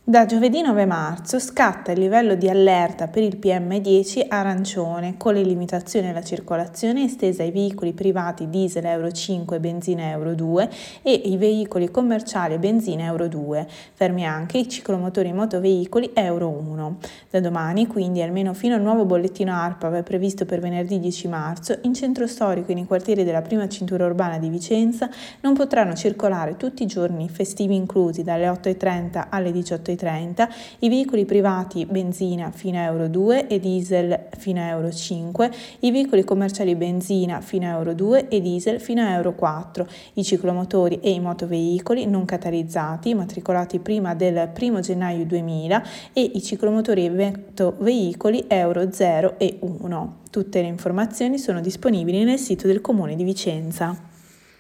Da giovedì 9 marzo scatta il livello di allerta per il PM10 arancione, con le limitazioni alla circolazione estesa ai veicoli privati diesel Euro 5 e benzina Euro 2 e i veicoli commerciali benzina Euro 2, fermi anche i ciclomotori e motoveicoli Euro 1. Da domani, quindi almeno fino al nuovo bollettino ARPAV previsto per venerdì 10 marzo, in centro storico e nei quartieri della prima cintura urbana di Vicenza non potranno circolare tutti i giorni, festivi inclusi, dalle 8.30 alle 18.30, i veicoli privati benzina fino a Euro 2 e diesel fino a Euro 5, i veicoli commerciali benzina fino a Euro 2 e diesel fino a Euro 4, i ciclomotori e i motoveicoli non catalizzati matricolati prima del 1 gennaio 2000 e i ciclomotori e motoveicoli Euro 0 e 1. Tutte le informazioni sono disponibili nel sito del Comune di Vicenza.